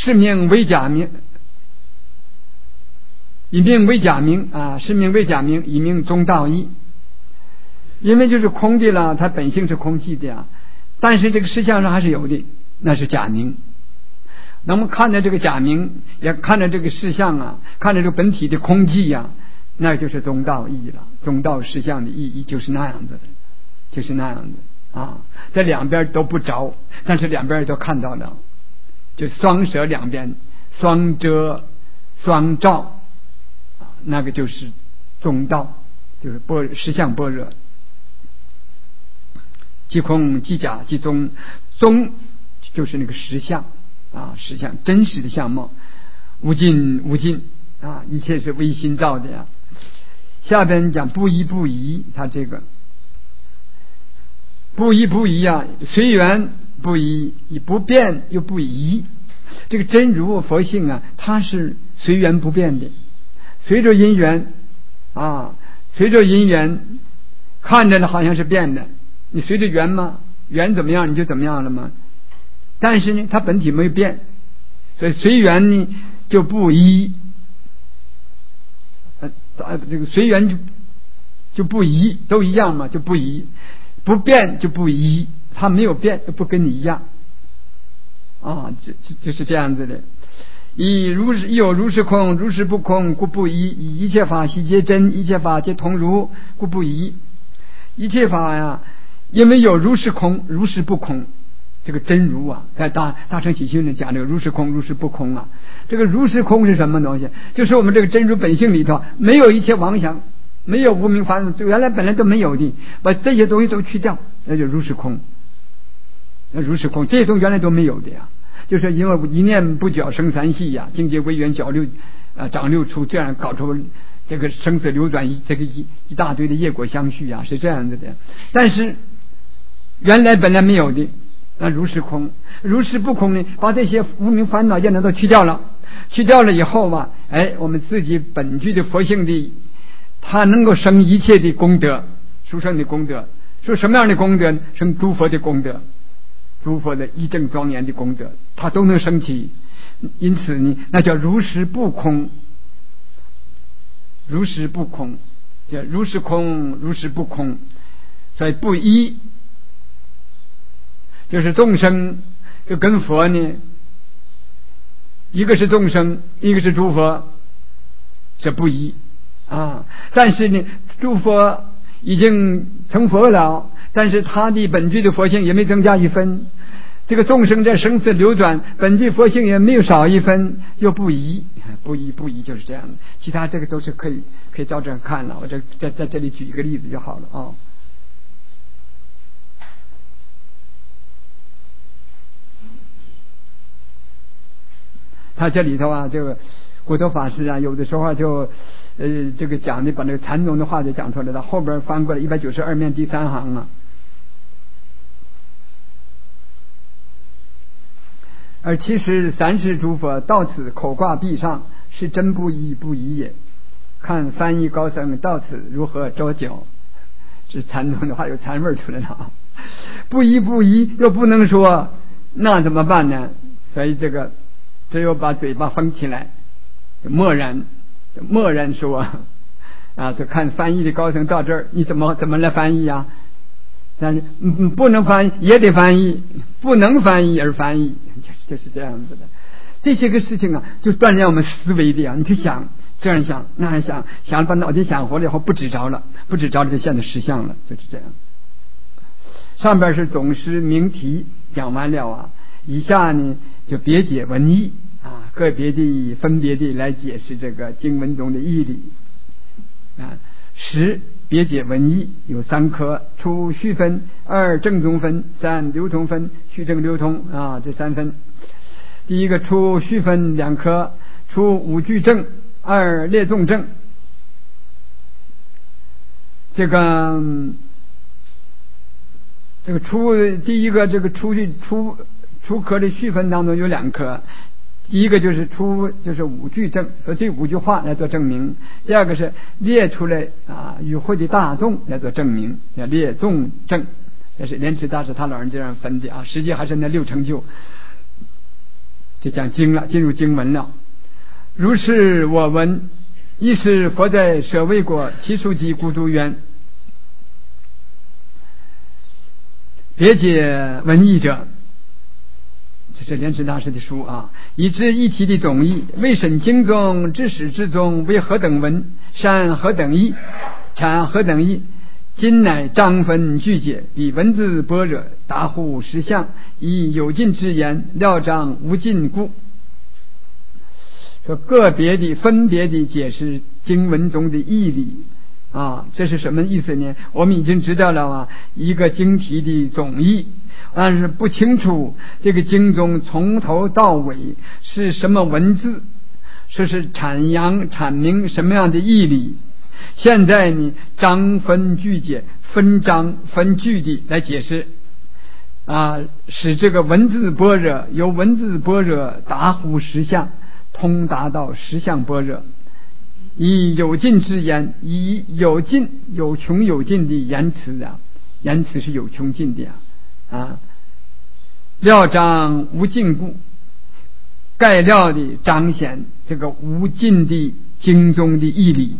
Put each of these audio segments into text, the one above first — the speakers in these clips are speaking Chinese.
是名为假名，以名为假名啊，是名为假名，以名中道义。因为就是空的了，它本性是空寂的呀，但是这个实相上还是有的，那是假名。那么看着这个假名，也看着这个实相啊，看着这个本体的空寂呀，那就是中道义了。中道实相的意义就是那样子的，就是那样子啊，在两边都不着，但是两边都看到了，就双舍两边，双遮双照，那个就是中道，就是实相般若。即空即假即中，中就是那个实相啊，实相真实的相貌，无尽无尽啊，一切是唯心造的呀。下边讲不依不疑，他这个不依不疑啊，随缘不疑，不变又不疑。这个真如佛性啊，它是随缘不变的，随着因缘啊，随着因缘看着呢好像是变的。你随着缘吗？缘怎么样你就怎么样了吗？但是呢，它本体没有变，所以随缘呢就不依，这个随缘就不依，都一样嘛，就不依，不变就不依，它没有变，不跟你一样啊，就是这样子的。以有如是空，如是不空，故不依。以一切法悉皆真，一切法皆同如，故不依。一切法呀，因为有如是空，如是不空，这个真如啊，在大乘起信里讲这个如是空，如是不空啊。这个如是空是什么东西？就是我们这个真如本性里头没有一切妄想，没有无明烦恼，原来本来都没有的，把这些东西都去掉，那就如是空。那如是空，这些东西原来都没有的呀，就是因为一念不觉生三系呀，境界为缘角六长六出，这样搞出这个生死流转这个一大堆的业果相续啊，是这样子的。但是原来本来没有的，那如是空，如是不空呢，把这些无明烦恼业能都去掉了，去掉了以后嘛，我们自己本具的佛性的，它能够生一切的功德，殊胜的功德。说什么样的功德？生诸佛的功德，诸佛的一正庄严的功德，它都能升起。因此呢，那叫如实不空，如实不空，叫如实空，如实不空。所以不依，就是众生就跟佛呢，一个是众生，一个是诸佛，这不依啊。但是呢，诸佛已经成佛了，但是他的本具的佛性也没增加一分，这个众生在生死流转，本具佛性也没有少一分，又不依，不依就是这样的。其他这个都是可以照这样看了，我在这里举一个例子就好了啊。他这里头啊，这个骨头法师啊，有的时候就这个讲的把那个禅宗的话就讲出来了，后边翻过来192面第3行啊。而其实三世诸佛到此口挂壁上，是真不依不依也。看翻译高僧到此如何着脚？这禅宗的话有禅味出来了啊！不依不依又不能说，那怎么办呢？所以这个只有把嘴巴封起来，默然说啊。就看翻译的高僧到这儿，你怎么来翻译啊？但是不能翻译也得翻译，不能翻译而翻译，就是这样子的。这些个事情啊，就锻炼我们思维的呀。你去想，这样想那样想，想了把脑筋想活了以后，不指着了就现在实相了，就是这样。上边是总师明题讲完了啊，以下呢就别解文义啊，个别的分别的来解释这个经文中的义理啊。10别解文义有3科：初虚分，2正宗分，3流通分，虚正流通啊，这3分。第一个初虚分2科，初五句正，2列众正。这个初第一个这个初科的虚分当中有2科。第一个就是就是5句正，说这5句话来做证明。第二个是列出来啊，与会的大众来做证明，叫列众正。这是莲池大师他老人这样分的啊，实际还是那6成就。 就讲经了，进入经文了。如是我闻，亦是佛在舍卫国祇树集孤独园，别解文义者，这是莲池大师的书啊。以知一题的总义，未审经中至始至终为何等文，善何等义，产何等义。今乃章分具解，以文字般若达乎实相，以有尽之言料章无尽故。说个别的分别的解释经文中的义理啊，这是什么意思呢？我们已经知道了啊，一个经题的总义，但是不清楚这个经中从头到尾是什么文字，说是阐明什么样的义理。现在呢，章分句解，分章分句的来解释啊，使这个文字般若由文字般若达乎实相，通达到实相般若，以有尽之言，以有尽有穷有尽的言辞啊，言辞是有穷尽的啊，料章无尽故，概料的彰显这个无尽的经中的义理。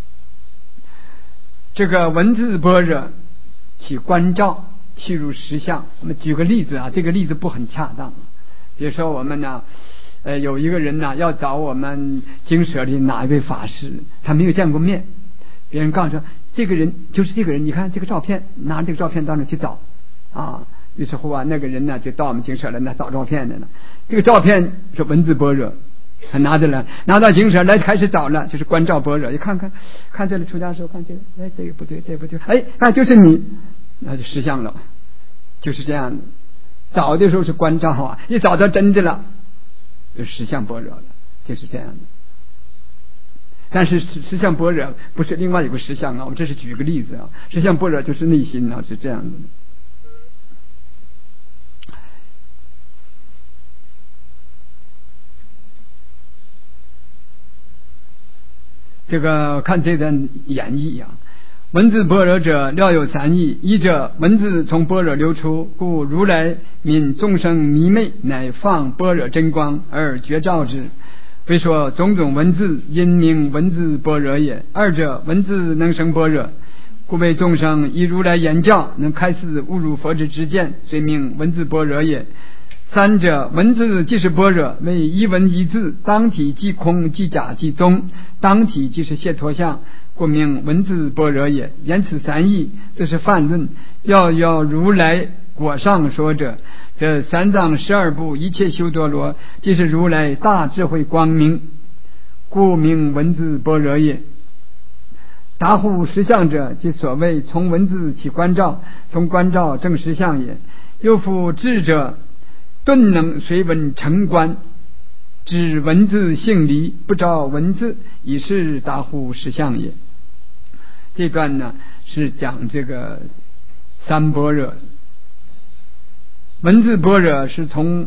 这个文字般若起观照，契入实相。我们举个例子啊，这个例子不很恰当。比如说我们呢，有一个人呢要找我们经舍里哪一位法师，他没有见过面，别人告诉说这个人就是这个人，你看这个照片，拿这个照片到那去找啊。于是乎啊，那个人呢就到我们经舍来找照片的了。这个照片是文字般若，他拿着了，拿到经舍来开始找了，就是观照般若，一看这里出家的时候看这个，哎，这个不对，这不对，哎，看就是你，那就实相了，就是这样的。找的时候是观照啊，一找到真的了，就实相般若了，就是这样的。但是实相般若不是另外有个实相啊，我们这是举个例子啊，实相般若就是内心啊，是这样的。这个看这段演绎啊，文字般若者料有三义：一者文字从般若流出，故如来悯众生迷昧，乃放般若真光而觉照之，非说种种文字因名文字般若也。二者文字能生般若，故为众生以如来言教，能开示悟入佛之知见，虽名文字般若也。三者文字即是般若，为一文一字，当体即空即假即宗，当体即是解脱相，故名文字般若也。言此三义，这是泛论。要如来果上说者，这三藏12部一切修多罗，即是如来大智慧光明，故名文字般若也。达乎实相者，即所谓从文字起观照，从观照证实相也。又复智者，顿能随文成观，知文字性离，不着文字，以是达乎实相也。这段呢是讲这个三般若。文字般若是从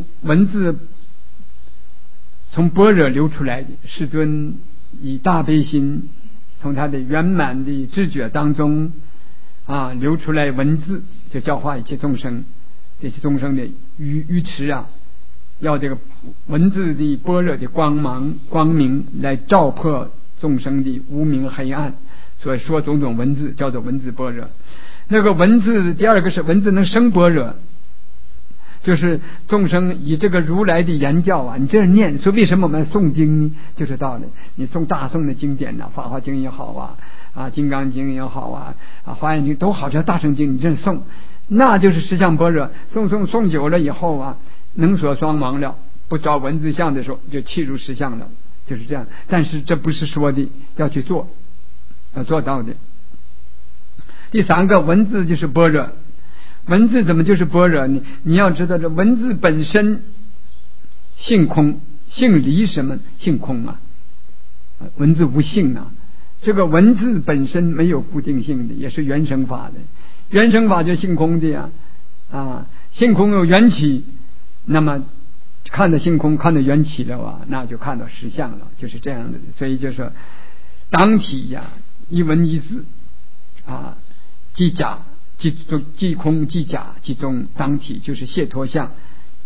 般若流出来的，世尊以大悲心从他的圆满的知觉当中啊流出来文字，就教化一切众生。这些众生的愚痴啊，要这个文字的般若的光明来照破众生的无明黑暗，所以说种种文字叫做文字般若。那个文字第二个是文字能生般若，就是众生以这个如来的言教啊，你这样念，说为什么我们诵经呢？就是道理。你诵大诵的经典啊，法华经也好啊，金刚经也好啊，华严经都好，像大乘经你这样诵，那就是实相般若。诵久了以后啊，能所双亡了，不着文字相的时候就契入实相了，就是这样。但是这不是说的，要去做，要做到的。第三个，文字就是般若。文字怎么就是般若呢？你要知道，这文字本身性空，性离什么？性空啊，文字无性啊。这个文字本身没有固定性的，也是原生法的。原生法就性空的呀，性空有缘起，那么看到性空，看到缘起了啊，那就看到实相了，就是这样的。所以就说当体呀，一文一字啊，即假即空即假即中，当体就是解脱相，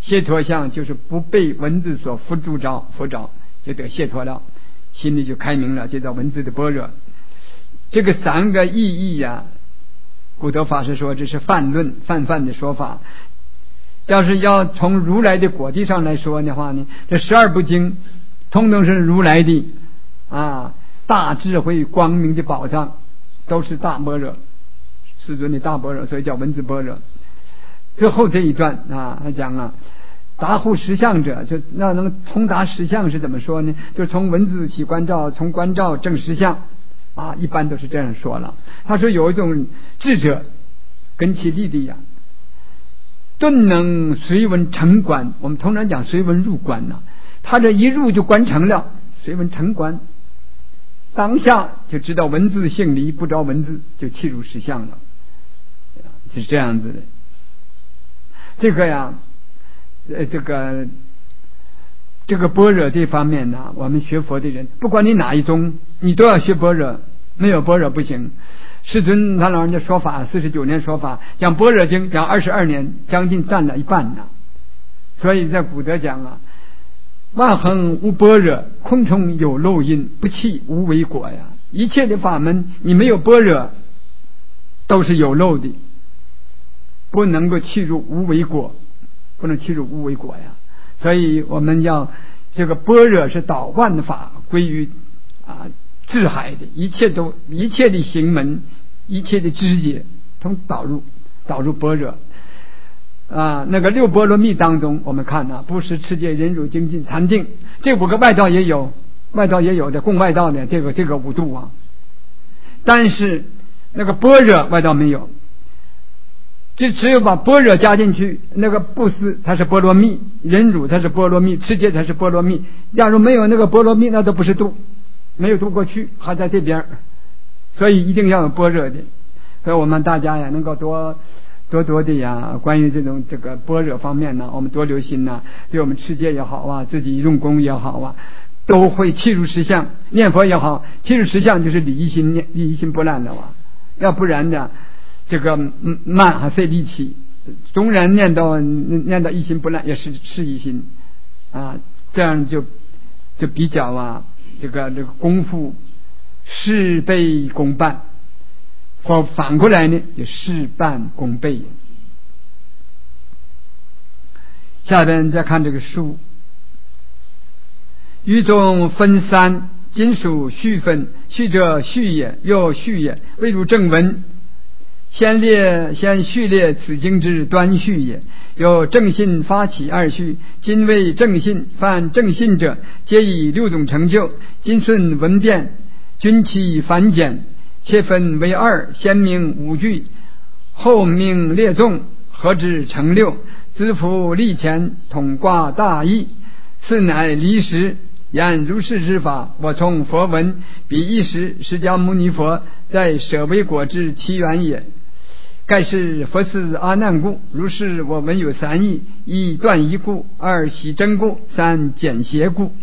解脱相就是不被文字所缚着，就得解脱了，心里就开明了，就叫文字的般若。这个三个意义呀，古德法师说这是泛的说法。要是要从如来的果地上来说的话呢，这12部经通通是如来的大智慧光明的宝藏，都是大般若，世尊的大般若，所以叫文字般若。最后这一段他讲达乎实相者，就那能通达实相是怎么说呢？就从文字起观照，从观照证实相一般都是这样说了。他说有一种智者跟其弟弟顿能随文成观，我们通常讲随文入观他这一入就观成了，随文成观，当下就知道文字性离，不着文字就契入实相了，是这样子的。这个般若这方面我们学佛的人，不管你哪一宗，你都要学般若，没有般若不行。世尊他老人家说法49年说法，讲般若经讲22年，将近占了一半所以在古德讲万恒无般若，空中有漏因，不弃无为果呀。一切的法门你没有般若都是有漏的，不能够契入无为果，不能契入无为果呀。所以我们要这个般若是导万法归于智海的，一切的行门，一切的知觉都导入般若那个六波罗蜜当中，我们看布施、持戒、忍辱、精进、禅定，这5个外道也有的，共外道的这个5度但是那个般若外道没有，就只有把般若加进去。那个布施它是波罗蜜，忍辱它是波罗蜜，持戒它是波罗蜜。假如没有那个波罗蜜，那都不是度，没有度过去，还在这边。所以一定要有般若的。所以我们大家能够多的关于这个般若方面我们多留心对我们持戒也好自己用功也好都会契入实相。念佛也好，契入实相就是理一心不乱的要不然的这个慢还费力气，纵然念到一心不乱也是一心这样就比较这个功夫事倍功半，反过来呢就事半功倍。下边再看这个书，语中分3，今属序分，序者序也，又序也，未入正文。先序列此经之端序也。有正信发起2序，今为正信，犯正信者皆以6种成就，今顺文变，均其繁简，切分为2，先明5句，后明列众，合之成6，资服立前，统挂大义，此乃离实。言如是之法，我从佛闻，彼一时释迦牟尼佛在舍卫果之起源也。盖是佛寺阿难故，如是我闻有3义：一断疑故，2喜真故，3简邪故。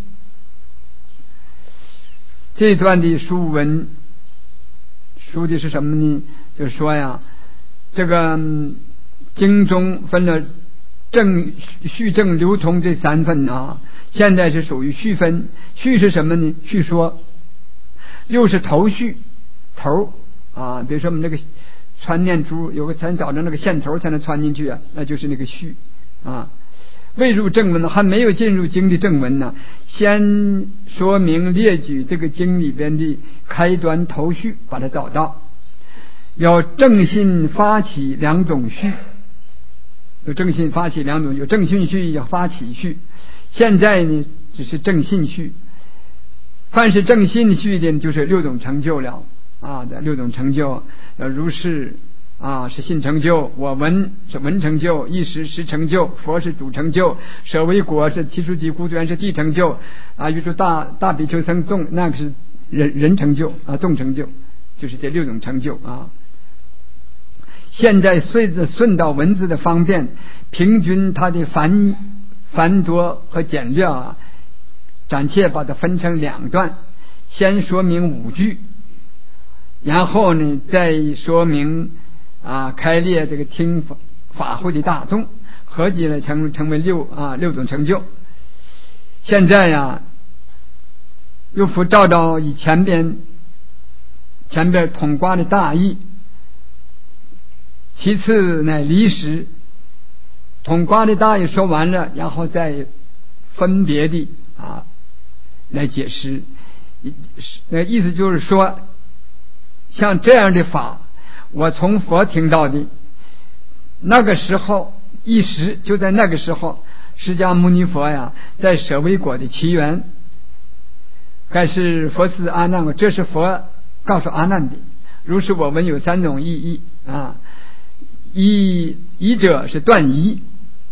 这段的书文说的是什么呢？就是说这个经中分了序正流通这3分现在是属于序分。序是什么呢？序说。又是头序，头比如说我们这个穿念珠有个才找着那个线头才能穿进去那就是那个序未入正文还没有进入经的正文先说明列举这个经里边的开端头序，把它找到。有正信发起2种序，有正信发起2种，有正信序，有发起序。现在呢只是正信序，凡是正信序的就是6种成就了6种成就，如是是信成就，我闻是闻成就，一时实成就，佛是主成就，舍卫果是七书集孤端是地成就宇宙大比丘僧众那个是人成就众成就，就是这6种成就现在随着顺导文字的方便，平均它的繁多和简略暂且把它分成2段，先说明5句，然后呢再说明开列这个听法会的大众， 合计了成为六种成就。现在呀，又复照到以前边统卦的大意，其次乃离时。统卦的大意说完了，然后再分别的来解释。那意思就是说，像这样的法，我从佛听到的，那个时候一时就在那个时候，释迦牟尼佛呀，在舍卫国的起源，该是佛寺阿难，这是佛告诉阿难的。如是我闻有3种意义啊，疑者是断疑，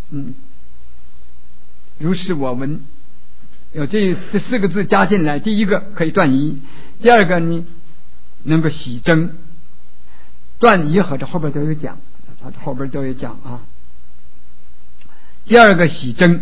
如是我闻有这4个字加进来，第一个可以断疑，第二个呢能够喜争。断疑和这后边都有讲，啊。第二个喜争，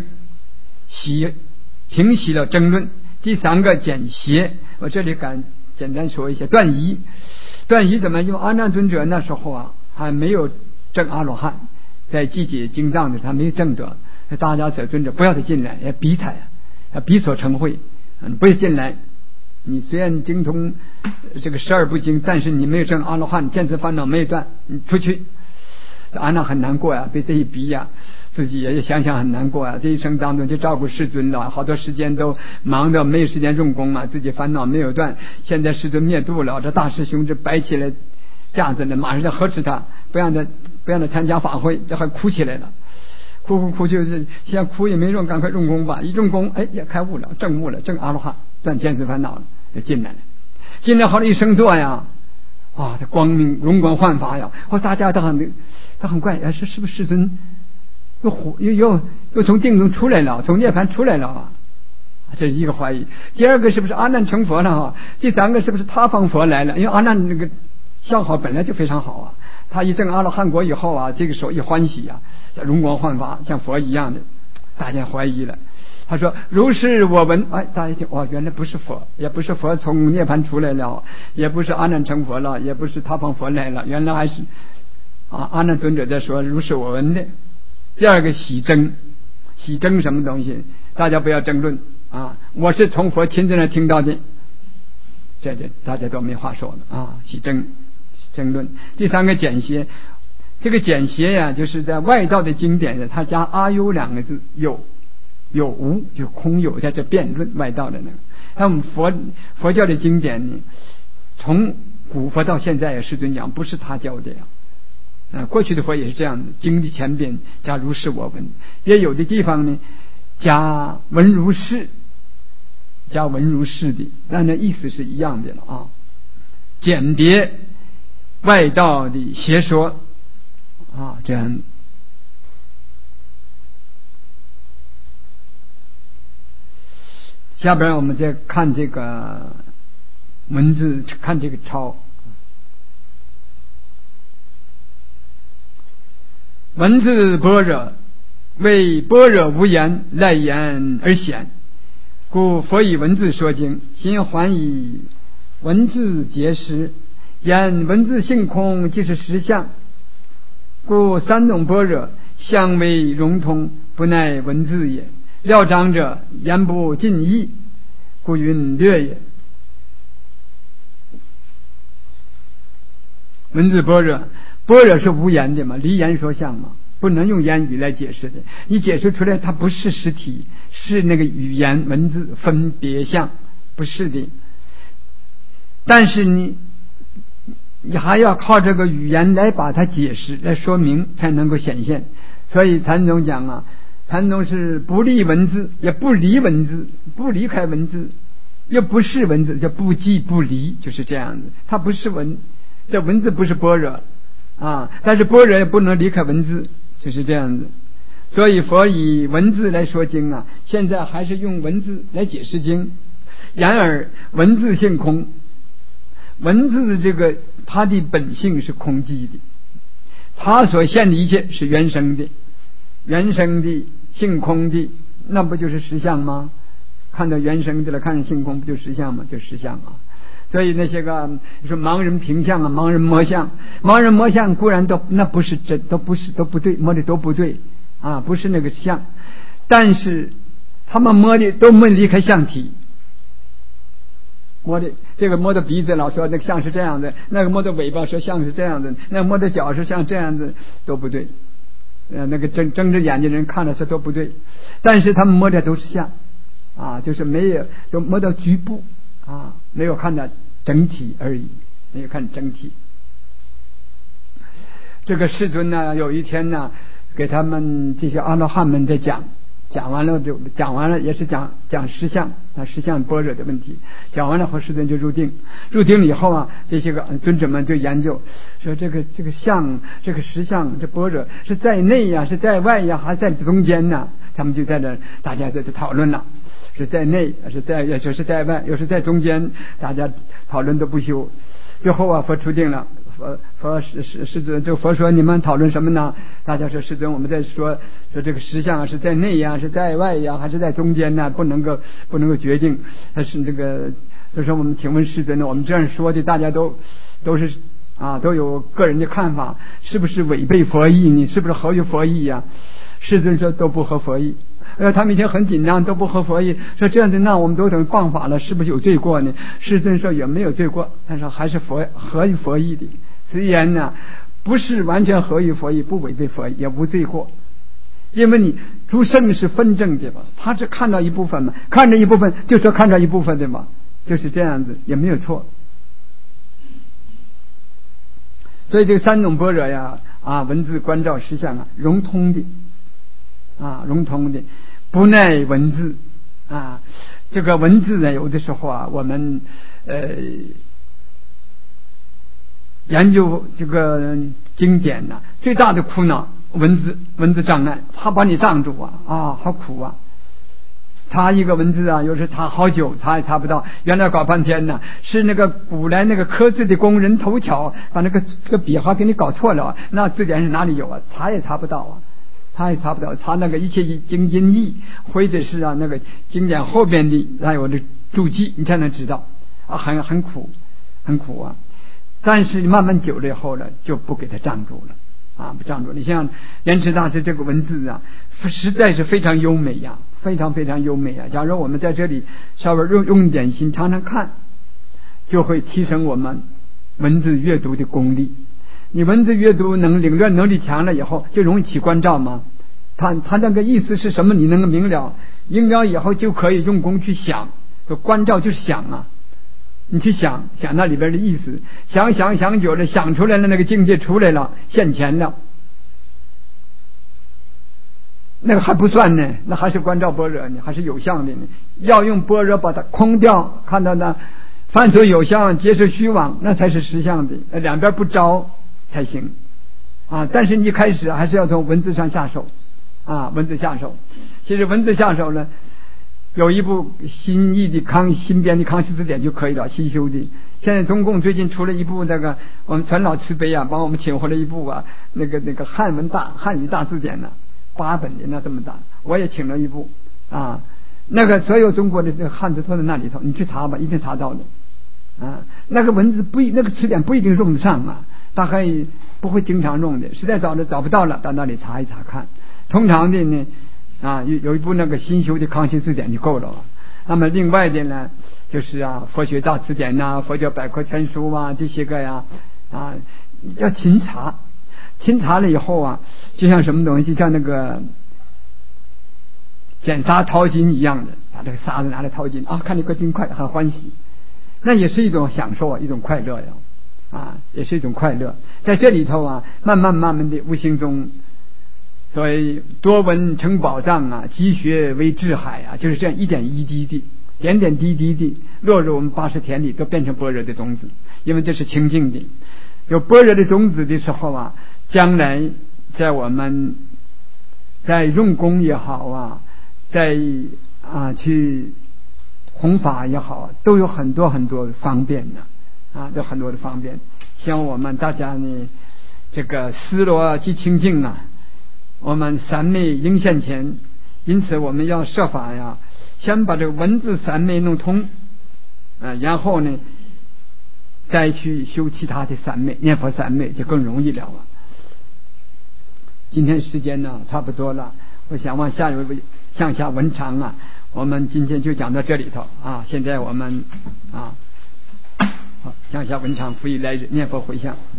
平息了争论。第3个减邪，我这里敢简单说一下断疑怎么？因为阿难尊者那时候还没有证阿罗汉，在集解经藏的他没有证得，大家舍尊者不要他进来，要逼他呀，要逼所成会，不要进来。你虽然精通这个12部经，但是你没有证阿罗汉，见思烦恼没有断，你出去。阿难很难过呀，被这一逼呀，自己也想想很难过啊。这一生当中就照顾世尊了，好多时间都忙着没有时间用功嘛，自己烦恼没有断。现在世尊灭度了，这大师兄就摆起来架子了，马上就呵斥他，不让他参加法会，这还哭起来了。哭就是现在哭也没用，赶快用功吧。一用功，也开悟了，证悟了，证阿罗汉，断见思烦恼了，就进来好了一生座呀，这光明容光焕发呀，大家都很怪，是不是世尊又从定中出来了，从涅槃出来了这是一个怀疑。第二个是不是阿难成佛了第3个是不是他方佛来了？因为阿难那个相好本来就非常好他一证阿罗汉果以后这个时候一欢喜容光焕发，像佛一样的，大家怀疑了。他说如是我闻，大家听，原来不是佛，也不是佛从涅槃出来了，也不是阿难成佛了，也不是他方佛来了，原来还是阿难尊者在说如是我闻的。第二个喜争什么东西？大家不要争论我是从佛亲自那听到的，这大家都没话说了喜争论。第3个减邪，这个减邪呀，就是在外道的经典的，他加阿优2个字，有无就空有，在这辩论外道的那个。那我们佛教的经典呢，从古佛到现在也世尊讲，不是他教的过去的佛也是这样的，经的前边加如是我闻，也有的地方呢加闻如是的，但那意思是一样的了简别外道的邪说这样。下边我们再看这个文字，看这个抄。文字般若，为般若无言，赖言而显，故佛以文字说经，心还以文字解释，言文字性空，即是实相。故3种般若，相为融通，不乃文字也。料章者，言不尽意，故云略也。文字般若是无言的嘛，离言说相嘛，不能用言语来解释的。你解释出来，它不是实体，是那个语言文字分别相，不是的。但是你还要靠这个语言来把它解释，来说明，才能够显现。所以禅宗讲禅宗是不立文字，也不离文字，不离开文字，又不是文字，叫不即不离，就是这样子。它不是这文字不是般若但是般若也不能离开文字，就是这样子。所以佛以文字来说经现在还是用文字来解释经。然而文字性空，文字这个它的本性是空寂的，它所现的一切是原生的性空的，那不就是实相吗？看到原生的了，看到性空，不就实相吗？就实相所以那些个说盲人评相盲人摸相固然那不是真，都不对，摸的都不对啊，不是那个像，但是他们摸的都没离开相体，摸的这个摸的鼻子老说那个像是这样的，那个摸的尾巴说像是这样的，那个摸的脚是像这样子，都不对。那个睁着眼睛人看了是都不对，但是他们摸的都是像啊，就是没有都摸到局部啊，没有看到整体而已，没有看整体。这个世尊呢，有一天呢，给他们这些阿罗汉们在讲完了也是讲实相啊，实相般若的问题。讲完了后，世尊就入定了以后啊，这些个尊者们就研究说这个相，这个实相，这般若是在内呀，是在外呀，还是在中间呢？他们就在这大家在这讨论了，是在内，是在外，又是在中间，大家讨论都不休。最后啊，佛出定了。世尊，这个佛说你们讨论什么呢？大家说世尊，我们在说这个实相是在内呀，是在外呀，还是在中间呢？不能够决定。但是这个就说我们请问世尊呢，我们这样说的，大家都是啊，都有个人的看法，是不是违背佛意呢？是不是合于佛意呀？世尊说都不合佛意。他们以前很紧张，都不合佛意，说这样子那我们都等谤法了，是不是有罪过呢？世尊说也没有罪过，但是还是合于佛意的。虽然呢不是完全合于佛意，不违背佛意，也无罪过，因为你诸圣是分证的嘛，他只看到一部分嘛，看着一部分就说看着一部分的嘛，就是这样子，也没有错。所以这三种般若呀啊，文字观照实相啊，融通的啊，融通的，不耐文字啊。这个文字呢，有的时候啊，我们研究这个经典呢，最大的苦恼文字障碍，它把你障住啊，好苦啊！查一个文字啊，有时查好久，查也查不到。原来搞半天呢，是那个古来那个刻字的工人头巧，把这个笔画给你搞错了，那字典是哪里有啊？查也查不到啊，查也查不到。查那个一切经音义，或者是那个经典后边的还有的注记，你才能知道啊，很苦啊。但是慢慢久了以后呢，就不给它障住了啊，不障住。你像莲池大师这个文字啊，实在是非常优美呀，非常非常优美啊。假如我们在这里稍微用点心，常常看，就会提升我们文字阅读的功力。你文字阅读领略能力强了以后，就容易起关照吗？他那个意思是什么？你能够明了以后，就可以用功去想。关照就是想啊。你去想那里边的意思，想久了，想出来了，那个境界出来了，现前了，那个还不算呢，那还是观照般若呢，还是有相的呢。要用般若把它空掉，看到呢，凡所有相，皆是虚妄，那才是实相的，两边不着才行啊。但是你一开始还是要从文字上下手啊，文字下手。其实文字下手呢，有一部新编的康熙字典就可以了，新修的。现在中共最近出了一部那个，我们全老慈悲啊，帮我们请回了一部啊，那个汉语大字典呢，8本的那这么大，我也请了一部啊。那个所有中国的这个汉字都在那里头，你去查吧，一定查到的啊。那个文字那个词典不一定用得上啊，大概不会经常用的，实在找不到了，到那里查一查看。通常的呢。啊，有一部那个新修的康熙字典就够了。那么另外的呢，就是佛学大词典呐、佛教百科全书啊，这些个呀要勤查了以后啊，就像什么东西，像那个捡沙淘金一样的，把这个沙子拿来淘金啊，看这个金块很欢喜，那也是一种享受啊，一种快乐呀，也是一种快乐。在这里头啊，慢慢的无形中。所以多闻成宝藏啊，积学为智海啊，就是这样一点一滴的，点点滴滴的落入我们80田里，都变成般若的种子。因为这是清净的，有般若的种子的时候啊，将来在我们在用功也好啊，在去弘法也好，都有很多很多方便的都很多的方便。像我们大家呢，这个思罗即清净啊。我们三昧应现前，因此我们要设法呀，先把这个文字三昧弄通然后呢再去修其他的三昧，念佛三昧就更容易了今天时间呢差不多了，我想往下一位向下文长啊，我们今天就讲到这里头啊。现在我们啊，好，向下文长，复以来日念佛回向。